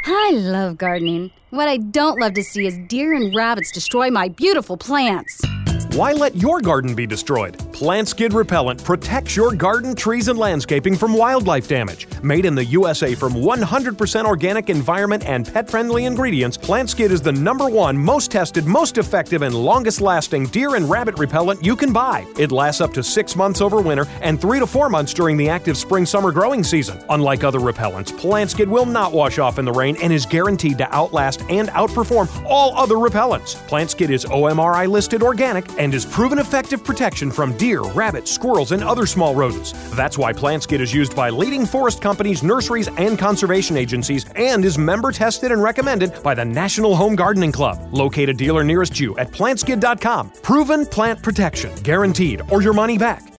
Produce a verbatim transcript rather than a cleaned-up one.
I love gardening. What I don't love to see is deer and rabbits destroy my beautiful plants. Why let your garden be destroyed? Plant Skid Repellent protects your garden, trees, and landscaping from wildlife damage. Made in the U S A from one hundred percent organic environment and pet-friendly ingredients, Plant Skid is the number one, most tested, most effective, and longest-lasting deer and rabbit repellent you can buy. It lasts up to six months over winter and three to four months during the active spring-summer growing season. Unlike other repellents, Plant Skid will not wash off in the rain and is guaranteed to outlast and outperform all other repellents. Plant Skid is O M R I-listed organic and is proven effective protection from deer, rabbits, squirrels, and other small rodents. That's why Plant Skid is used by leading forest companies, nurseries, and conservation agencies, and is member tested and recommended by the National Home Gardening Club. Locate a dealer nearest you at plant skid dot com. Proven plant protection, guaranteed, or your money back.